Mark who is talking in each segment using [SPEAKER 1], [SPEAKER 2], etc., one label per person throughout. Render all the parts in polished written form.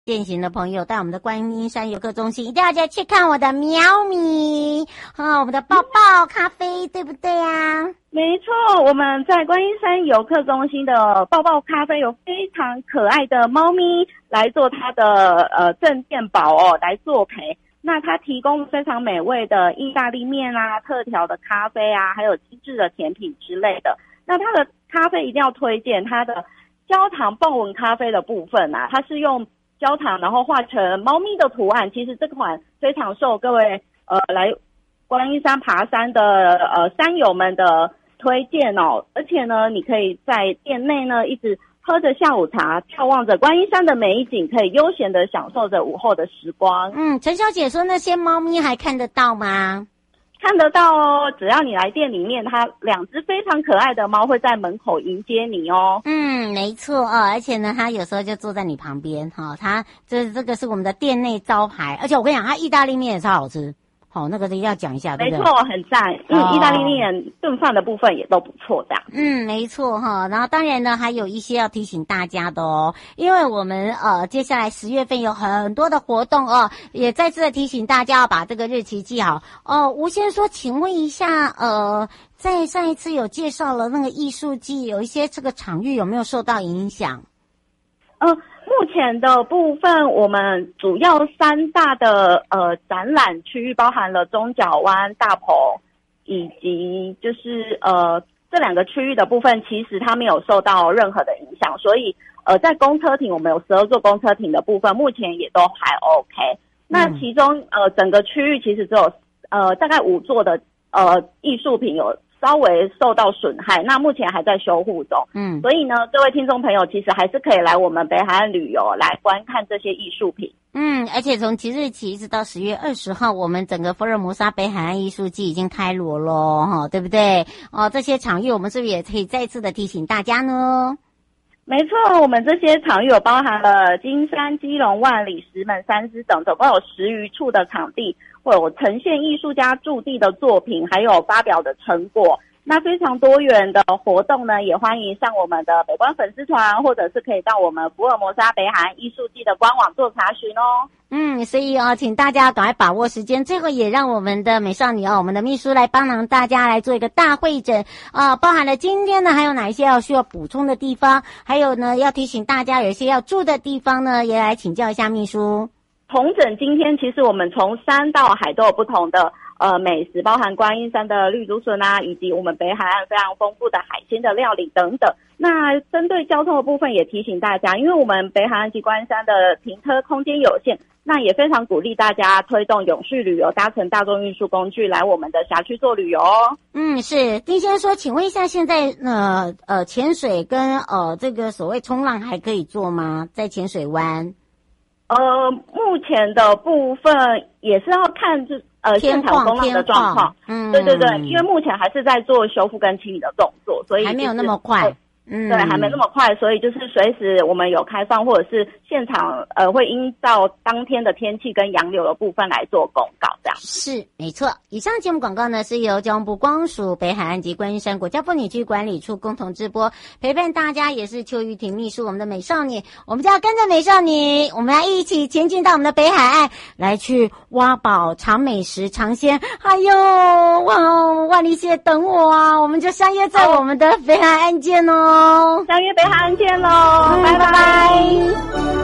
[SPEAKER 1] 践行的朋友，到我们的观音山游客中心，一定要再去看我的喵咪我们的抱抱咖啡，对不对啊？
[SPEAKER 2] 没错，我们在观音山游客中心的抱抱咖啡有非常可爱的猫咪来做它的镇店宝来作陪。那它提供非常美味的意大利面啊、特调的咖啡啊，还有精致的甜品之类的。那它的咖啡一定要推荐它的焦糖豹纹咖啡的部分啊，它是用焦糖然后画成猫咪的图案，其实这款非常受各位来观音山爬山的山友们的推荐哦。而且呢，你可以在店内呢一直喝着下午茶，眺望着观音山的美景，可以悠闲的享受着午后的时光。
[SPEAKER 1] 陈小姐说那些猫咪还看得到吗？
[SPEAKER 2] 看得到哦，只要你来店里面，它2只非常可爱的猫会在门口迎接你哦。
[SPEAKER 1] 没错而且呢，它有时候就坐在你旁边它这个是我们的店内招牌，而且我跟你讲，它意大利面也超好吃。那个一定要讲一下，对不对？
[SPEAKER 2] 没错，很赞。意大利面炖饭的部分也都不错的。
[SPEAKER 1] 没错然后当然呢，还有一些要提醒大家的哦，因为我们接下来10月份有很多的活动也再次的提醒大家要把这个日期记好吴先说，请问一下在上一次有介绍了那个艺术季，有一些这个场域有没有受到影响？
[SPEAKER 2] 目前的部分，我们主要3大的展览区域包含了中角湾、大鹏，以及就是这2个区域的部分，其实它没有受到任何的影响，所以在公车亭，我们有12座公车亭的部分，目前也都还 OK。那其中整个区域其实只有大概5座的艺术品有稍微受到损害，那目前还在修护中。所以呢，各位听众朋友其实还是可以来我们北海岸旅游来观看这些艺术品。
[SPEAKER 1] 而且从即日起一直到10月20号，我们整个福尔摩沙北海岸艺术季已经开锣咯对不对？这些场域我们是不是也可以再次的提醒大家呢？
[SPEAKER 2] 没错，我们这些场域有包含了金山、基隆、万里、石门、三芝等，总共有10余处的场地，会有呈现艺术家驻地的作品，还有发表的成果。那非常多元的活动呢，也欢迎上我们的北关粉丝团，或者是可以到我们福尔摩沙北海岸艺术季的官网做查询哦。
[SPEAKER 1] 所以请大家赶快把握时间，最后也让我们的美少女我们的秘书来帮忙大家来做一个大会诊包含了今天呢还有哪一些需要补充的地方，还有呢要提醒大家有一些要住的地方呢，也来请教一下秘书。
[SPEAKER 2] 统整今天其实我们从山到海都有不同的美食，包含观音山的绿竹笋啊，以及我们北海岸非常丰富的海鲜的料理等等。那针对交通的部分也提醒大家，因为我们北海岸及观音山的停车空间有限，那也非常鼓励大家推动永续旅游，搭乘大众运输工具来我们的辖区做旅游哦。
[SPEAKER 1] 是丁先生说，请问一下，现在潜水跟这个所谓冲浪还可以做吗？在浅水湾？
[SPEAKER 2] 目前的部分也是要看现场风浪的状况。对，因为目前还是在做修复跟清理的动作，所以
[SPEAKER 1] 还没有那么快。
[SPEAKER 2] 对，还没那么快，所以就是随时我们有开放，或者是现场会依照当天的天气跟洋流的部分来做公告，这样
[SPEAKER 1] 是没错。以上节目广告呢是由交通部光署北海岸及观音山国家风景区管理处共同直播，陪伴大家也是邱玉婷秘书，我们的美少女，我们就要跟着美少女，我们来一起前进到我们的北海岸，来去挖宝、尝美食、尝鲜，还有万里蟹等我啊！我们就相约在我们的北海岸见哦。
[SPEAKER 2] 相约北海岸见喽，拜拜。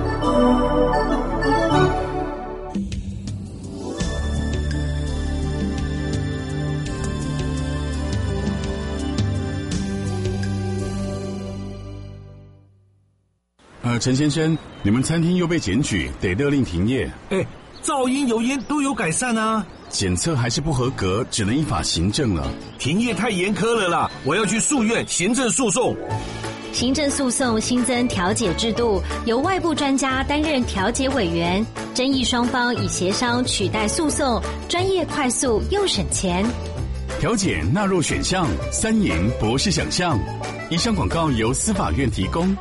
[SPEAKER 3] 陈先生，你们餐厅又被检举，得勒令停业。
[SPEAKER 4] 噪音、油烟都有改善啊。
[SPEAKER 3] 检测还是不合格，只能依法行政了。
[SPEAKER 4] 停业太严苛了啦，我要去诉愿行政诉讼。
[SPEAKER 5] 行政诉讼新增调解制度，由外部专家担任调解委员，争议双方以协商取代诉讼，专业快速又省钱。
[SPEAKER 3] 调解纳入选项，3赢不是想象。以上广告由司法院提供。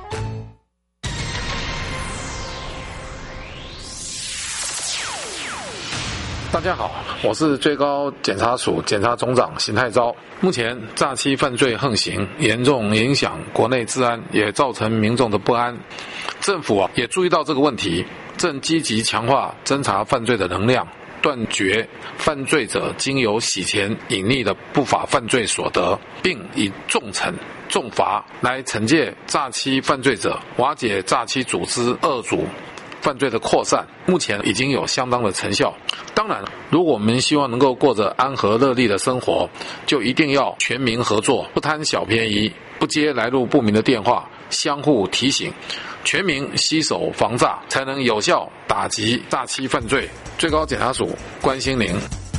[SPEAKER 6] 大家好，我是最高检察署检察总长邢泰昭。目前诈欺犯罪横行，严重影响国内治安，也造成民众的不安。 政府也注意到这个问题，正积极强化侦查犯罪的能量，断绝犯罪者经由洗钱隐匿的不法犯罪所得，并以重惩重罚来惩戒诈欺犯罪者，瓦解诈欺组织恶组犯罪的扩散，目前已经有相当的成效。当然，如果我们希望能够过着安和乐利的生活，就一定要全民合作，不贪小便宜，不接来路不明的电话，相互提醒，全民携手防诈，才能有效打击诈欺犯罪。最高检察署关心您。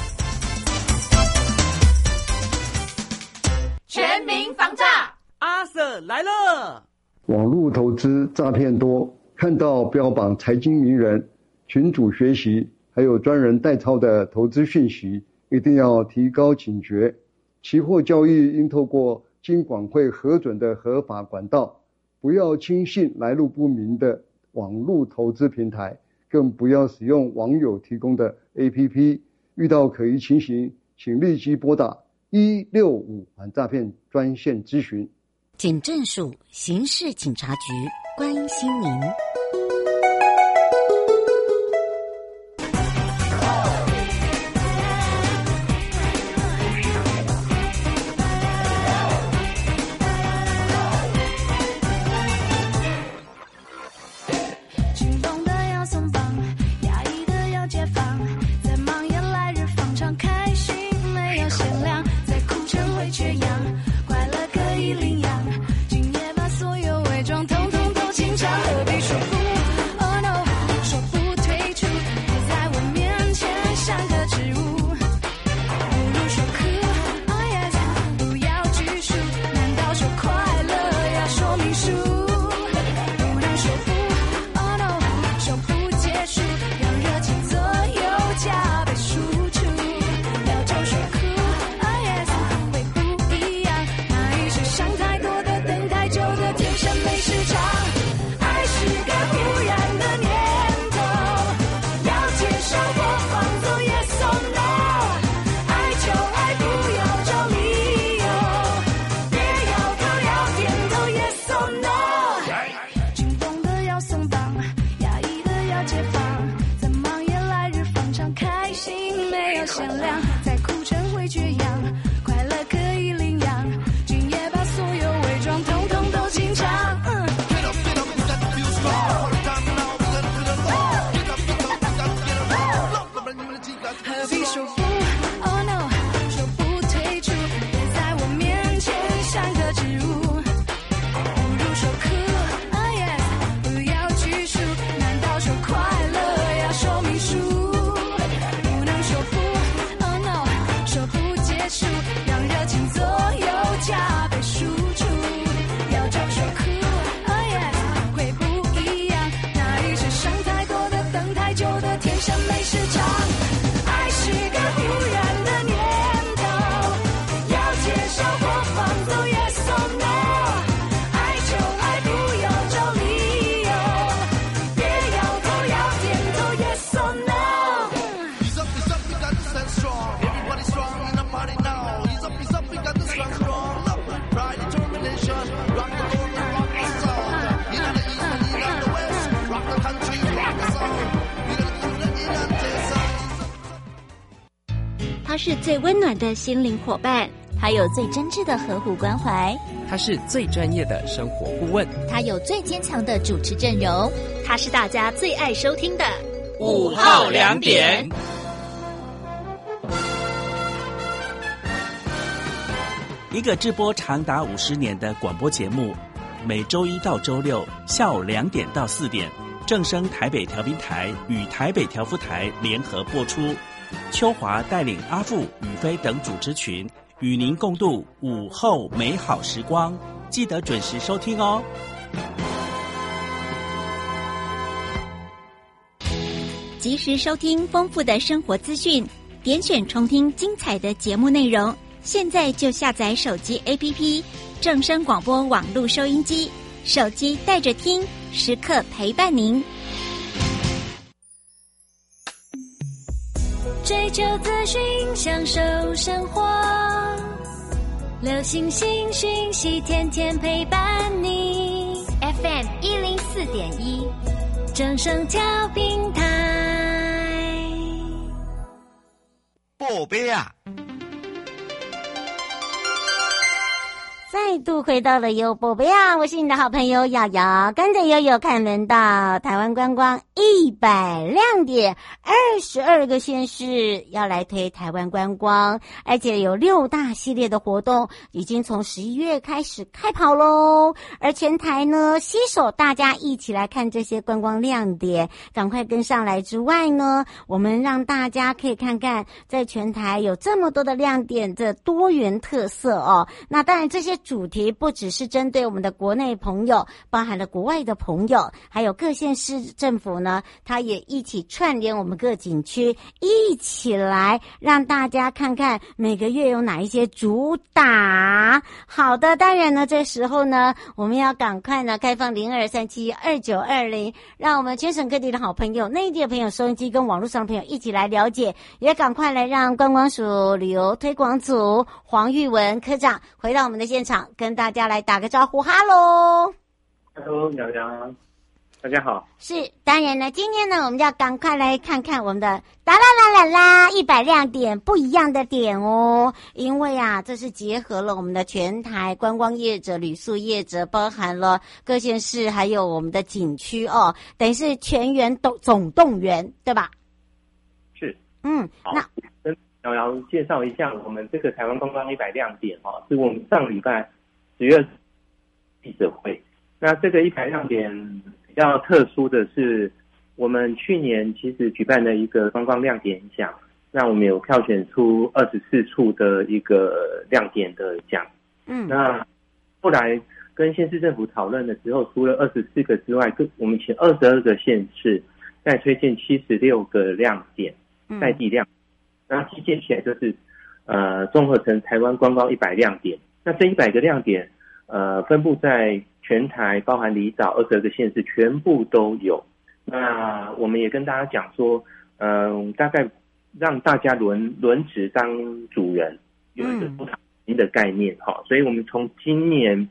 [SPEAKER 7] 全民防诈，
[SPEAKER 8] 阿 Sir 来了。
[SPEAKER 9] 网络投资诈骗多，看到标榜财经名人、群组学习，还有专人代操的投资讯息，一定要提高警觉。期货交易应透过金管会核准的合法管道，不要轻信来路不明的网络投资平台，更不要使用网友提供的 APP。 遇到可疑情形，请立即拨打165反诈骗专线咨询。
[SPEAKER 1] 警政署刑事警察局关心您。
[SPEAKER 10] 他是最温暖的心灵伙伴，
[SPEAKER 11] 他有最真挚的呵护关怀，
[SPEAKER 8] 他是最专业的生活顾问，
[SPEAKER 11] 他有最坚强的主持阵容，
[SPEAKER 10] 他是大家最爱收听的
[SPEAKER 7] 5号2点。
[SPEAKER 8] 一个直播长达50年的广播节目，每周1到周6下午2点到4点，正声台北调频台与台北调夫台联合播出。秋华带领阿富、宇飞等主持群，与您共度午后美好时光，记得准时收听哦。
[SPEAKER 10] 及时收听丰富的生活资讯，点选重听精彩的节目内容。现在就下载手机 APP 正声广播网络收音机，手机带着听，时刻陪伴您。
[SPEAKER 5] 追求资讯，享受生活，流行新讯息，天天陪伴你。
[SPEAKER 11] FM 104.5
[SPEAKER 5] 104.1，正声交平台。
[SPEAKER 12] 宝贝啊！
[SPEAKER 1] 再度回到了优宝贝啊，我是你的好朋友瑶瑶，跟着悠悠看门道，台湾观光100亮点，22个县市要来推台湾观光，而且有6大系列的活动，已经从11月开始开跑咯。而全台呢，携手大家一起来看这些观光亮点，赶快跟上来之外呢，我们让大家可以看看，在全台有这么多的亮点的多元特色哦。那当然这些主题不只是针对我们的国内朋友，包含了国外的朋友，还有各县市政府呢，它也一起串联我们各景区，一起来让大家看看每个月有哪一些主打。好的，当然呢，这时候呢，我们要赶快呢开放02372920，让我们全省各地的好朋友、内地的朋友、收音机跟网络上的朋友一起来了解，也赶快来让观光署旅游推广组黄玉文科长回到我们的现场，跟大家来打个招呼。哈喽，
[SPEAKER 13] 瑶瑶，大家好。
[SPEAKER 1] 是，当然呢，今天呢，我们要赶快来看看我们的哒啦啦啦啦100亮点，不一样的点哦。因为啊，这是结合了我们的全台观光业者、旅宿业者，包含了各县市，还有我们的景区哦，等于是全员总动员，对吧？
[SPEAKER 13] 是。
[SPEAKER 1] 好，
[SPEAKER 13] 那跟瑶瑶介绍一下我们这个台湾观光100亮点哦，是我们上礼拜10月记者会。那这个100亮点比较特殊的是，我们去年其实举办了一个观光亮点奖，那我们有票选出24处的一个亮点的奖。那后来跟县市政府讨论的时候，除了24个之外，我们请22个县市再推荐76个亮点，在地亮点，那集结起来就是综合成台湾观光100亮点。那这100个亮点分布在全台，包含离岛22个县市全部都有。那我们也跟大家讲说，大概让大家轮值当主人，有一个主场新的概念哈。所以我们从今年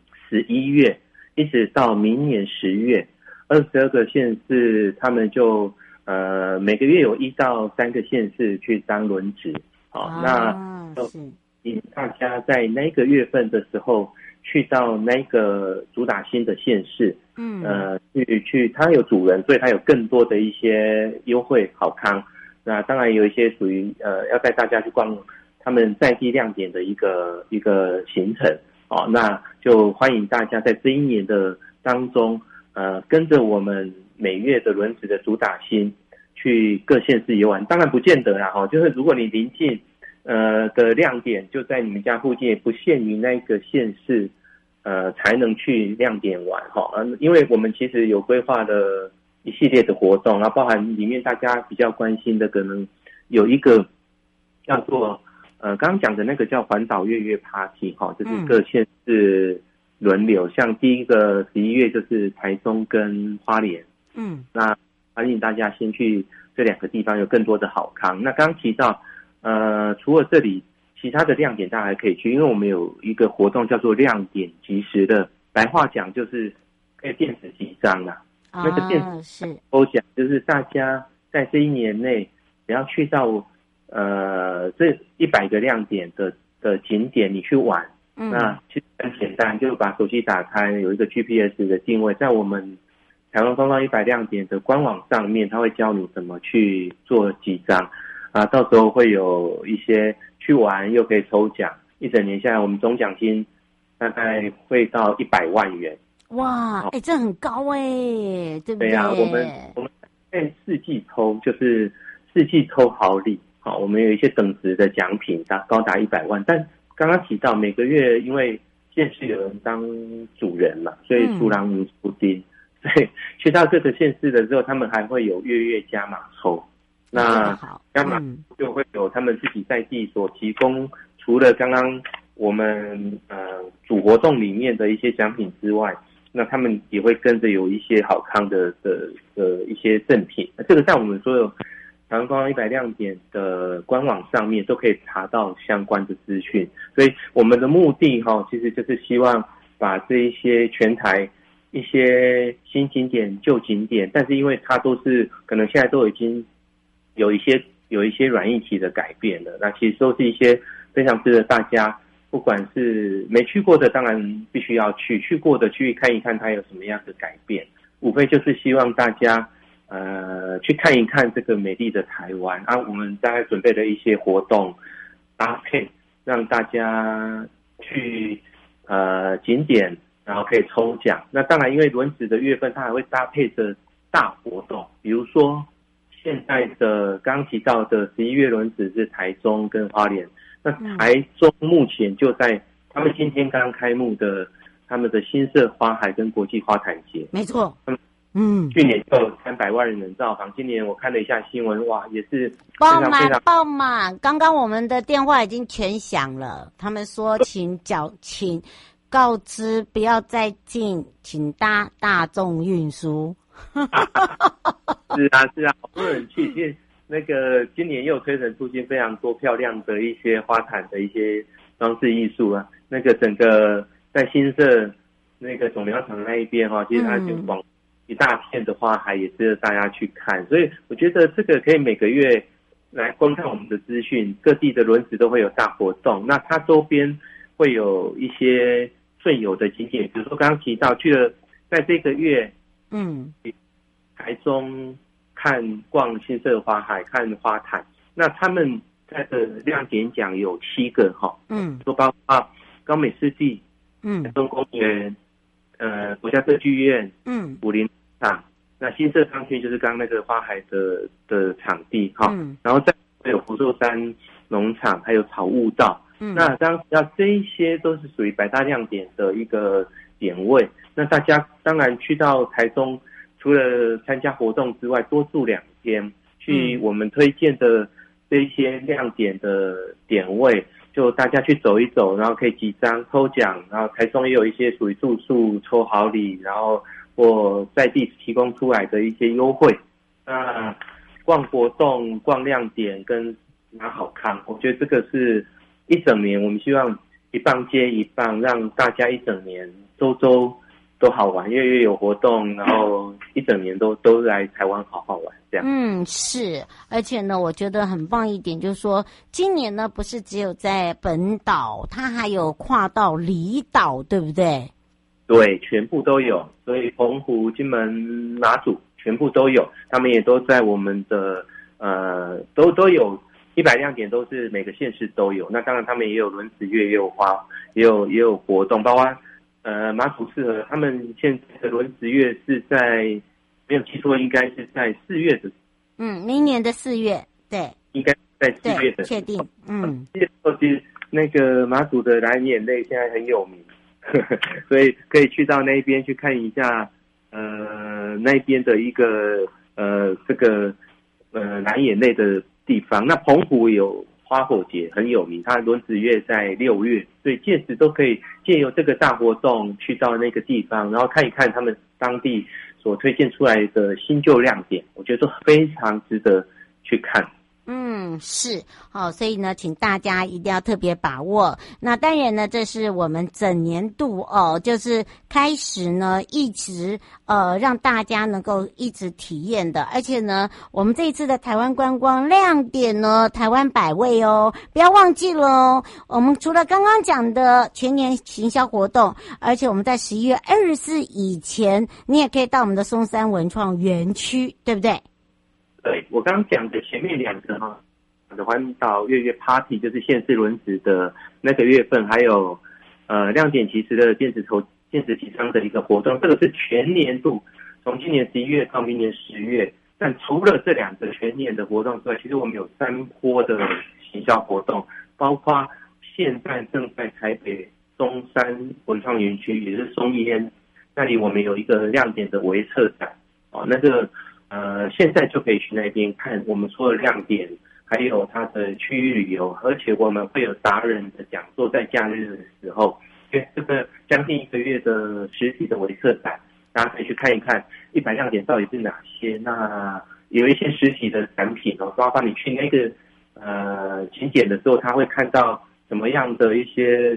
[SPEAKER 13] 11月一直到明年10月，22个县市他们就每个月有1到3个县市去当轮值。好，那就请大家在那个月份的时候去到那个主打新的县市，去它有主人，所以它有更多的一些优惠好康。那当然有一些属于要带大家去逛他们在地亮点的一个行程。那就欢迎大家在这一年的当中，跟着我们每月的轮值的主打新去各县市游玩。当然不见得啦，就是如果你临近的亮点就在你们家附近，也不限于那个县市才能去亮点玩因为我们其实有规划了一系列的活动，包含里面大家比较关心的，可能有一个叫做刚刚讲的那个叫环岛月月 Party 就是各县市轮流，像第一个11月就是台中跟花莲，那欢迎大家先去这2个地方有更多的好康。那刚刚提到除了这里，其他的亮点大家还可以去，因为我们有一个活动叫做亮点即时的，白话讲就是可以电子集章啦。那个电子抽奖就是大家在这一年内只要去到这100个亮点的景点你去玩，那其实很简单，就把手机打开，有一个 GPS 的定位，在我们台湾观光100亮点的官网上面，它会教你怎么去做集章到时候会有一些去玩又可以抽奖，一整年下来我们总奖金大概会到100万元。
[SPEAKER 1] 哇，这很高对不对？
[SPEAKER 13] 对啊，我们在4季抽，就是4季抽好礼。我们有一些等值的奖品高达100万，但刚刚提到每个月因为县市有人当主人嘛，所以出狼无出丁，所以去到各个县市的时候，他们还会有月加码抽。那加码就会有他们自己在地所提供，除了刚刚我们主活动里面的一些奖品之外，那他们也会跟着有一些好康的一些赠品。这个在我们所有台湾观光100亮点的官网上面都可以查到相关的资讯。所以我们的目的其实就是希望把这一些全台一些新景点、旧景点，但是因为它都是可能现在都已经有一些软硬体的改变了，那其实都是一些非常值得大家，不管是没去过的，当然必须要去过的去看一看它有什么样的改变。无非就是希望大家去看一看这个美丽的台湾啊，我们大概准备了一些活动搭配，让大家去景点，然后可以抽奖。那当然因为轮值的月份它还会搭配着大活动，比如说现在的刚刚提到的11月轮值是台中跟花莲，那台中目前就在他们今天刚开幕的他们的新社花海跟国际花坛节，
[SPEAKER 1] 没错，
[SPEAKER 13] 去年就300万人造访，今年我看了一下新闻，哇，也是
[SPEAKER 1] 爆满。刚刚我们的电话已经全响了，他们说请告知不要再进，请搭大众运输。
[SPEAKER 13] 是啊，好多人去，因为那个今年又推陈出新非常多漂亮的一些花坛的一些装饰艺术啊，那个整个在新社那个总寮场那一边其实它就广一大片的花海，也值得大家去看。所以我觉得这个可以每个月来观看我们的资讯，各地的轮值都会有大活动，那它周边会有一些顺游的景点，比如说刚刚提到去了，在这个月台中逛新社花海，看花坛，那他们在的亮点奖有7个都包括高美湿地、台中公园、国家歌剧院、武林场，那新社商圈就是刚刚那个花海的场地然后再有福寿山农场，还有草悟道。那这一些都是属于百大亮点的一个点位。那大家当然去到台中，除了参加活动之外，多住2天，去我们推荐的这一些亮点的点位，就大家去走一走，然后可以集章抽奖，然后台中也有一些属于住宿抽好礼，然后或在地提供出来的一些优惠。那逛活动、逛亮点跟拿好看，我觉得这个是一整年，我们希望一棒接一棒，让大家一整年周都好玩，月月有活动，然后一整年都来台湾好好玩这样。
[SPEAKER 1] 是，而且呢，我觉得很棒一点就是说，今年呢不是只有在本岛，它还有跨到离岛，对不对？
[SPEAKER 13] 对，全部都有，所以澎湖、金门、马祖全部都有，他们也都在我们的都有100亮点，都是每个县市都有。那当然他们也有轮值月，也有花，也有活动，包括马祖适合他们现在的轮值月是在没有记错，应该是在4月的。
[SPEAKER 1] 明年的4月，对，
[SPEAKER 13] 应该在4月的，
[SPEAKER 1] 确定。
[SPEAKER 13] 其实那个马祖的蓝眼泪现在很有名，所以可以去到那边去看一下，那边的一个这个蓝眼泪的地方。那澎湖有花火节很有名，它轮值月在6月，所以届时都可以借由这个大活动去到那个地方，然后看一看他们当地所推荐出来的新旧亮点，我觉得都非常值得去看。
[SPEAKER 1] 是，所以呢，请大家一定要特别把握。那当然呢，这是我们整年度就是开始呢，一直让大家能够一直体验的。而且呢，我们这一次的台湾观光亮点呢，台湾百味不要忘记了哦。我们除了刚刚讲的全年行销活动，而且我们在11月24以前，你也可以到我们的松山文创园区，对不对？
[SPEAKER 13] 对，我刚刚讲的前面2个的环岛月月 Party 就是县市轮值的那个月份，还有亮点其实的电子集章的一个活动，这个是全年度，从今年11月到明年10月。但除了这2个全年的活动之外，其实我们有3波的行销活动，包括现在正在台北松山文创园区，也是松烟那里，我们有一个亮点的微策展那个现在就可以去那边看我们所有亮点，还有它的区域旅游，而且我们会有达人的讲座，在假日的时候，因为这个将近1个月的实体的微策展，大家可以去看一看100亮点到底是哪些。那有一些实体的产品包括你去那个景点的时候，他会看到什么样的一些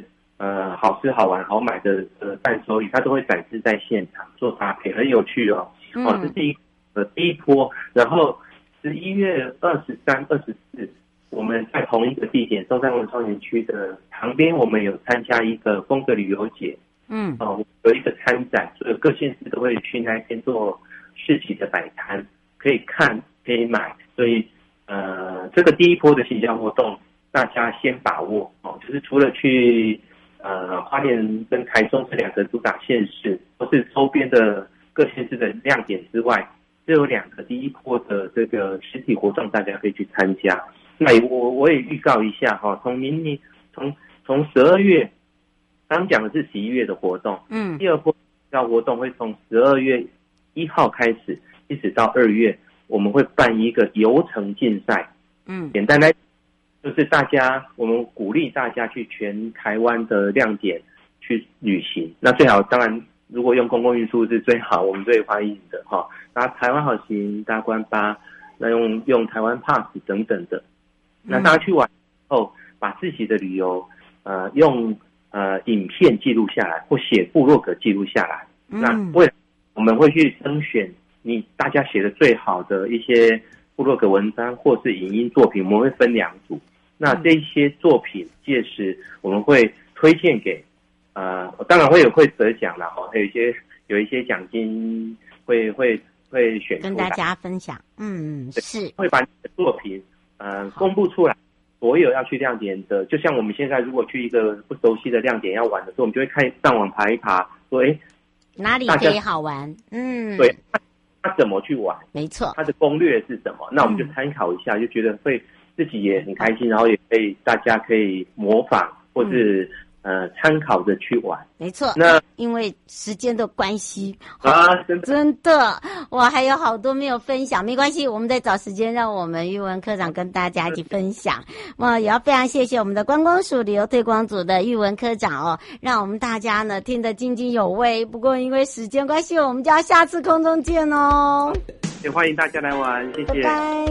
[SPEAKER 13] 好吃好玩好买的伴手礼，它都会展示在现场做搭配，很有趣哦。这是第一波，然后11月23、24，我们在同一个地点中山文创园区的旁边，我们有参加一个风格旅游节。有一个参展，所有各县市都会去那边做市集的摆摊，可以看可以买，所以这个第一波的行销活动，大家先把握就是除了去花莲跟台中这2个主打县市，或是周边的各县市的亮点之外，这有2个第一波的这个实体活动，大家可以去参加。那我也预告一下从明年从12月。刚讲的是11月的活动，第二波活动会从12月1号开始，一直到2月，我们会办一个游程竞赛。简单来就是我们鼓励大家去全台湾的亮点去旅行。那最好当然，如果用公共运输是最好，我们最欢迎的那台湾好行、大观巴，那用台湾 Pass 等等的。那大家去玩后，把自己的旅游用影片记录下来，或写部落格记录下来。那我们会去甄选大家写的最好的一些部落格文章或是影音作品，我们会分2组。那这些作品届时我们会推荐给当然会得奖啦有一些奖金会选出来
[SPEAKER 1] 跟大家分享。是
[SPEAKER 13] 会把你的作品公布出来。所有要去亮点的，就像我们现在如果去一个不熟悉的亮点要玩的时候，我们就会看上网爬一爬，说
[SPEAKER 1] 哪里可以好玩？
[SPEAKER 13] 对，他怎么去玩？
[SPEAKER 1] 没错，
[SPEAKER 13] 他的攻略是什么？那我们就参考一下，就觉得会自己也很开心，然后也可以大家可以模仿或是参考着去玩。
[SPEAKER 1] 没错，
[SPEAKER 13] 那
[SPEAKER 1] 因为时间的关系
[SPEAKER 13] 真
[SPEAKER 1] 的，我还有好多没有分享，没关系，我们再找时间让我们玉文科长跟大家一起分享。也要非常谢谢我们的观光署旅游推广组的玉文科长让我们大家呢听得津津有味。不过因为时间关系，我们就要下次空中见哦。
[SPEAKER 13] 也欢迎大家来玩，谢谢，
[SPEAKER 1] 拜拜。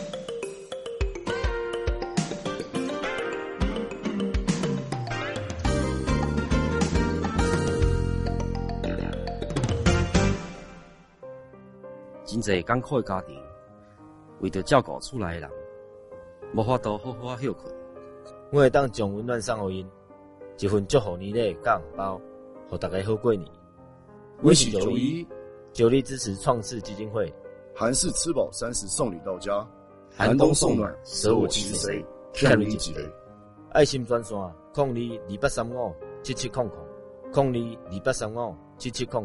[SPEAKER 12] 真侪艰苦的家庭，为着照顾厝内的人，无法度好好休困。
[SPEAKER 14] 我会当将温暖送予因，一份祝福年的甲红包，互大家好过年。
[SPEAKER 15] 我是911，
[SPEAKER 14] 九力支持创世基金会，
[SPEAKER 15] 韩式吃饱30送礼到家，寒冬送暖，舍我其谁，欠你几杯。
[SPEAKER 14] 爱心专线0228357700，0228357700。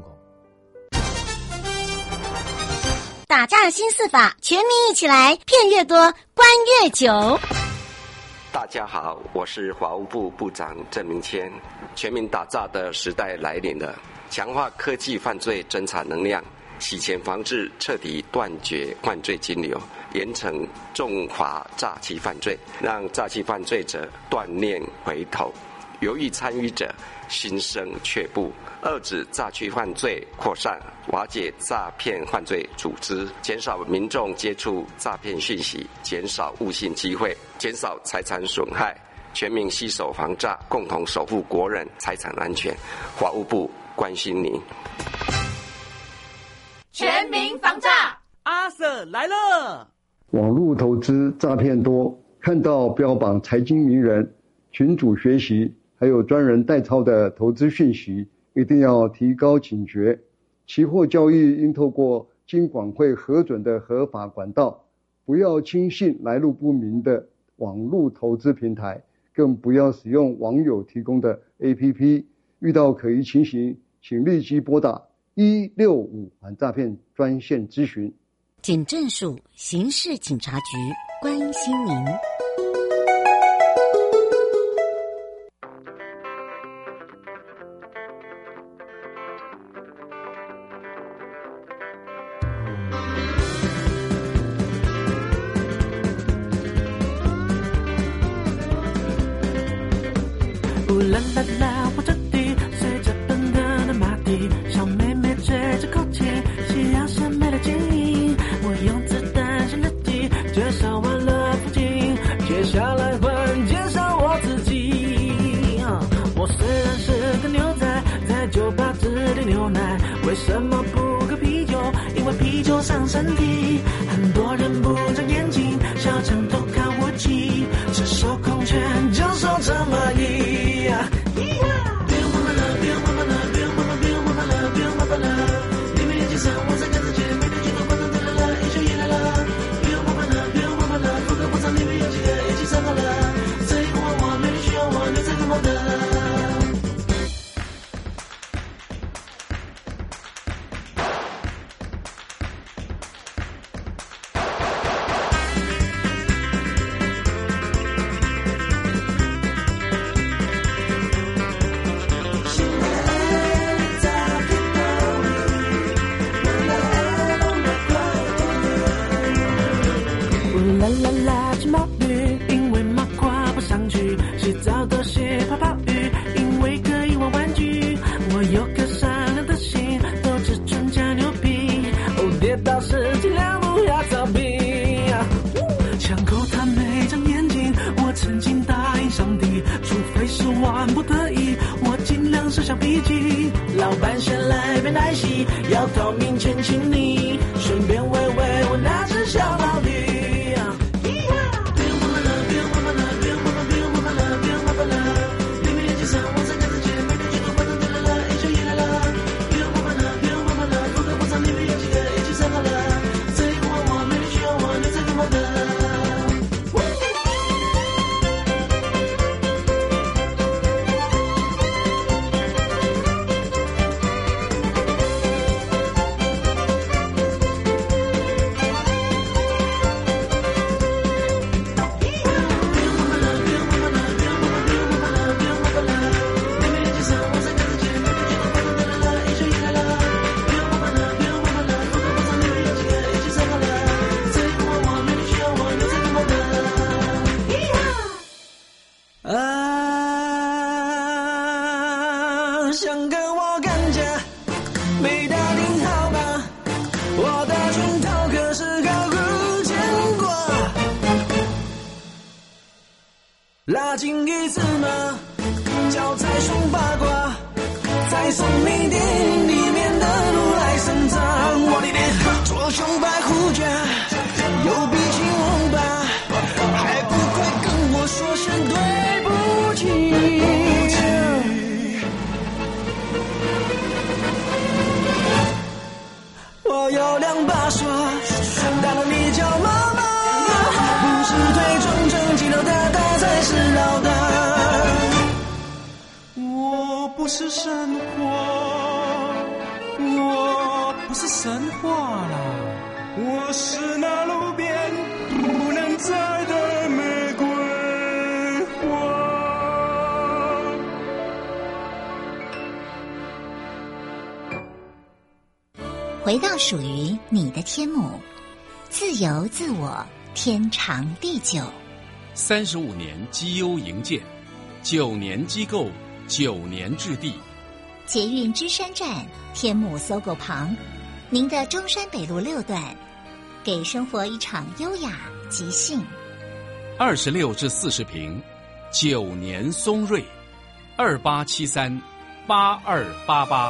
[SPEAKER 1] 打仗新4法，全民一起来，骗越多，关越久。
[SPEAKER 16] 大家好，我是法务部部长郑明谦。全民打诈的时代来临了，强化科技犯罪侦查能量，洗钱防治，彻底断绝犯罪金流，严惩重罚诈欺犯罪，让诈欺犯罪者断念回头，犹豫参与者心生却步，遏止诈欺犯罪扩散，瓦解诈骗犯罪组织，减少民众接触诈骗讯息，减少误信机会，减少财产损害，全民携手防诈，共同守护国人财产安全。法务部关心您。
[SPEAKER 7] 全民防诈，
[SPEAKER 8] 阿 Sir 来了。
[SPEAKER 9] 网络投资诈骗多，看到标榜财经名人、群组学习，还有专人代操的投资讯息，一定要提高警觉。期货交易应透过金管会核准的合法管道，不要轻信来路不明的网络投资平台，更不要使用网友提供的 APP。遇到可疑情形，请立即拨打165反诈骗专线咨询。
[SPEAKER 1] 警政署刑事警察局关心您。
[SPEAKER 17] 乌啦啦啦，我这地随着奔腾的马蹄，小妹妹吹着口琴，夕阳下美的剪影。我用子弹写日记，介绍完了附近，接下来换介绍我自己。我虽啦啦啦，金毛鱼，因为马跨不上去，洗澡都学泡泡浴，因为可以玩玩具。我有颗善良的心，都只准加牛皮。哦，跌倒时尽量不要逃避。枪口他没长眼睛，我曾经答应上帝，除非是万不得已，我尽量设下笔记。老板先来杯奶昔，要到面前请你，顺便喂喂我那只小毛驴。想跟我干架，没打听好吧？我的拳头可是高估牵挂。拉近一次嘛，脚踩双八卦，再送你电影里面的如来神掌。我的脸，左胸白虎甲，右比青龙吧，还不快跟我说声对不起。我有2把刷，打了你叫妈妈，不是腿壮壮肌肉大大才是老大。我不是神话，我不是神话啦，我是那路边不能摘的玫瑰花。
[SPEAKER 11] 回到属于你的天母，自由自我，天长地久。
[SPEAKER 18] 35年绩优营建，9年机构，9年置地。
[SPEAKER 11] 捷运芝山站，天母搜狗旁，您的中山北路6段，给生活一场优雅即兴。
[SPEAKER 18] 26至40平，9年松瑞，28738288。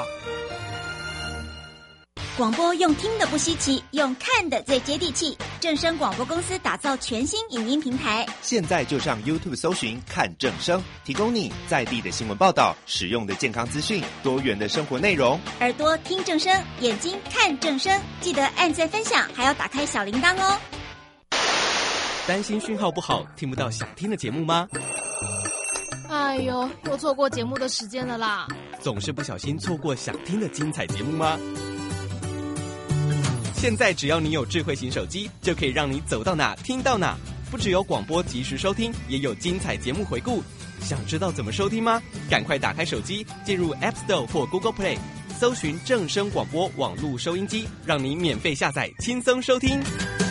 [SPEAKER 10] 广播用听的不稀奇，用看的最接地气。正声广播公司打造全新影音平台，
[SPEAKER 19] 现在就上 YouTube 搜寻看正声，提供你在地的新闻报道、实用的健康资讯、多元的生活内容。
[SPEAKER 10] 耳朵听正声，眼睛看正声，记得按赞分享，还要打开小铃铛哦。
[SPEAKER 20] 担心讯号不好，听不到想听的节目吗？
[SPEAKER 21] 哎呦，又错过节目的时间了啦！
[SPEAKER 20] 总是不小心错过想听的精彩节目吗？现在只要你有智慧型手机，就可以让你走到哪听到哪。不只有广播及时收听，也有精彩节目回顾。想知道怎么收听吗？赶快打开手机，进入 App Store 或 Google Play， 搜寻正声广播网络收音机，让你免费下载，轻松收听。